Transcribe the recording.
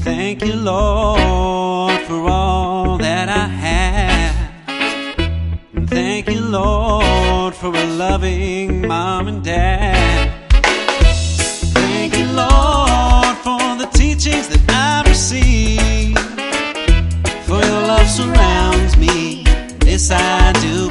Thank you, Lord, for all that I have. And thank you, Lord, for a loving mom and dad. Thank you, Lord, for the teachings that I've received. For your love surrounds me, this I do